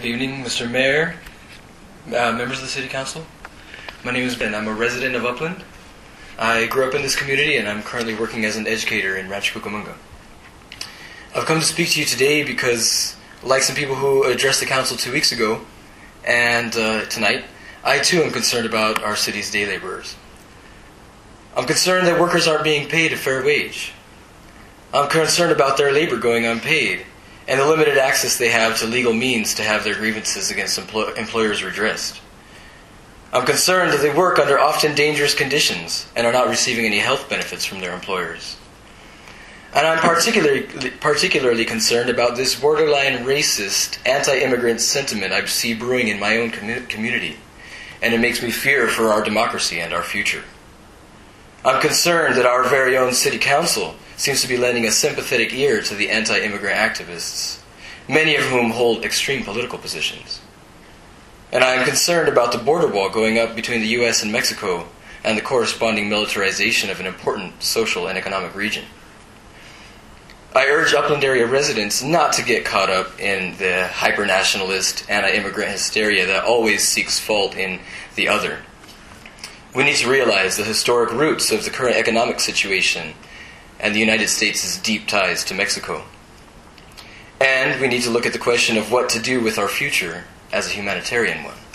Good evening, Mr. Mayor, members of the City Council. My name is Ben. I'm a resident of Upland. I grew up in this community and I'm currently working as an educator in Rancho Cucamonga. I've come to speak to you today because, like some people who addressed the council 2 weeks ago and tonight, I too am concerned about our city's day laborers. I'm concerned that workers aren't being paid a fair wage. I'm concerned about their labor going unpaid and the limited access they have to legal means to have their grievances against employers redressed. I'm concerned that they work under often dangerous conditions and are not receiving any health benefits from their employers. And I'm particularly concerned about this borderline racist, anti-immigrant sentiment I see brewing in my own community, and it makes me fear for our democracy and our future. I'm concerned that our very own city council seems to be lending a sympathetic ear to the anti-immigrant activists, many of whom hold extreme political positions. And I am concerned about the border wall going up between the U.S. and Mexico and the corresponding militarization of an important social and economic region. I urge Upland area residents not to get caught up in the hyper-nationalist, anti-immigrant hysteria that always seeks fault in the other. We need to realize the historic roots of the current economic situation and the United States' deep ties to Mexico. And we need to look at the question of what to do with our future as a humanitarian one.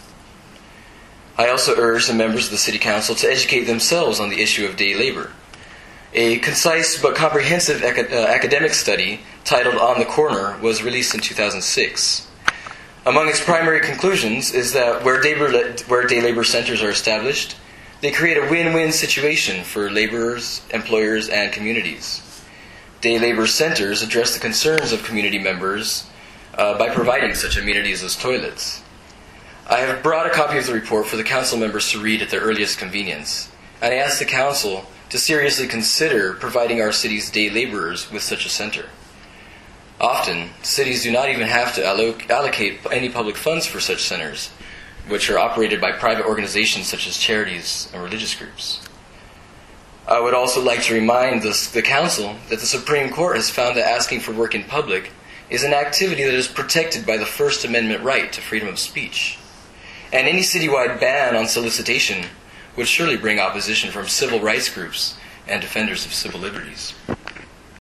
I also urge the members of the City Council to educate themselves on the issue of day labor. A concise but comprehensive academic study titled On the Corner was released in 2006. Among its primary conclusions is that where day labor centers are established, they create a win-win situation for laborers, employers, and communities. Day labor centers address the concerns of community members by providing such amenities as toilets. I have brought a copy of the report for the council members to read at their earliest convenience, and I ask the council to seriously consider providing our city's day laborers with such a center. Often, cities do not even have to allocate any public funds for such centers, which are operated by private organizations such as charities and religious groups. I would also like to remind the Council that the Supreme Court has found that asking for work in public is an activity that is protected by the First Amendment right to freedom of speech. And any citywide ban on solicitation would surely bring opposition from civil rights groups and defenders of civil liberties.